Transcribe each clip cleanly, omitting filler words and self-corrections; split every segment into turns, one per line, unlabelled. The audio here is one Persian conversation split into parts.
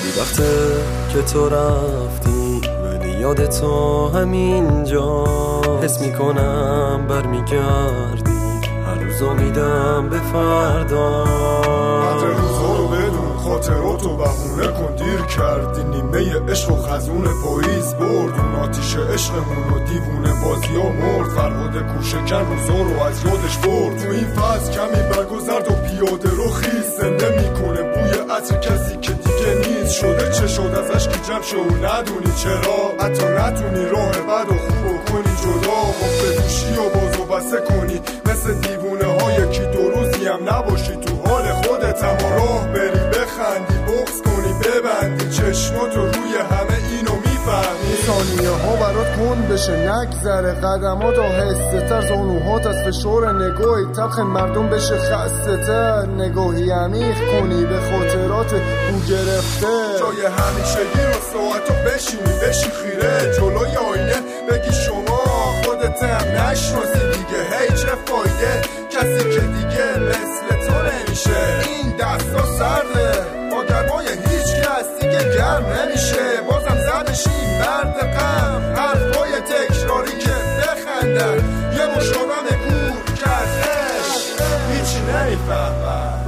وقته که تو رفتی ولی یاد تو همینجا حس میکنم برمیگردی هر روز امیدم به فردا
قدر روزا رو بدون خاطراتو بهونه کن دیر کردی نیمه عشق و خزون پاییز برد اون آتیش عشقمون و دیوونه بازی ها مرد فرهاد کوشکن روزا رو از یادش برد تو این فصل کمی برگذرد و پیاده رو خیز زنده میکنه بوی عطر کسی که دیگه نیست شده چه شد ازش که جمع شو ندونی چرا حتی نتونی راه بد و خوب کنی جدا با بدوشی و بازو بسه کنی مثل دیوونه ها یکی دو روزی هم نباشی تو حال خودت اما راه بری بخندی بغض کنی ببندی چشماتو روی همه اینو میفهمی
ثانیه ها برات کند بشه نگذره قدمات آهسته تر زانوهات از فشار نگاهی تلخ مردم بشه خسته تر نگاهی عمیق کنی به خاطرات او گرفته
جای همیشگی رو ساعتو بشینی بشی خیره جلوی آینه بگی شما خودتم نشناسی دیگه هی چه فایده کسی که دیگه مثل تو نمیشه این دستا سرده با گرمای هیچ کس دیگه گرم نمیشه بازم زدشی مرد غم حرفای تکراری که بخندن یه مش آدم کور کردش هیچی نمیفهمم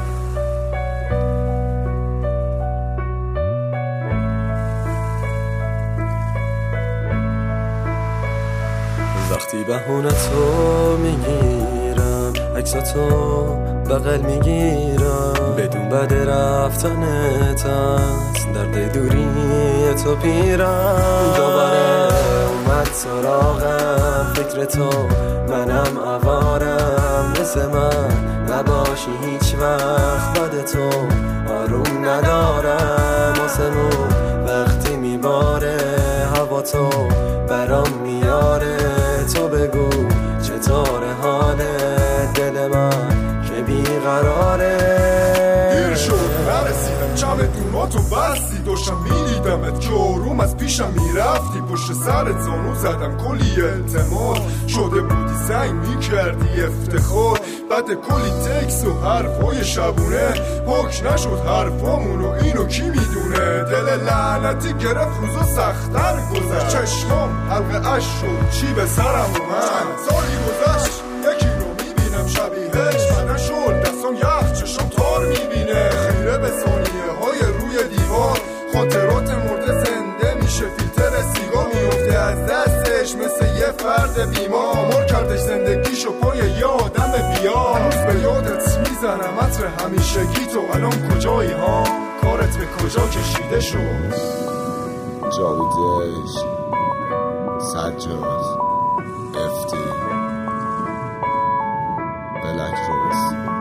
وقتی بهونه تو میگیرم عکساتو بغل میگیرم بدون بد رفتنت از درد دوری تو پیرم دوباره اومد سراغم فکر تو منم عوارم مثل من نباشی هیچ وقت بد تو آروم ندارم آسمون وقتی میباره هوا تو برام میاره تو بگو چطور حالت دل من که بیقراره
دیر شد نرسیدم چمدوناتو بستی داشتم میدیدمت که آروم از پیشم میرفتی پشت سرت زانو زدم کلی التماس شده بودی سنگ میکردی افتخار بعد کلی تکس و حرفای شبونه پاک نشد حرفامونو اینو کی میدونه دل لعنتی گرفت روزو سختر گذشت چشمام حلقه اش شد چی به سرم اومد سالی گذشت یکی رو میبینم شبیهش بدن شد دستم یخ چشم تار میبینه خیره به ثانیه های روی دیوار خاطرات مرده زنده میشه فیلتر سیگار میفته از دستش مثل یه فرد بیمار مر کردش زندگیشو پای یه آدم بیار هنوز به یادت میزنم عطر همیشگی تو الان کجایی ها کارت به کجا کشیده شد
جاویدش سجاد افتی بلک روز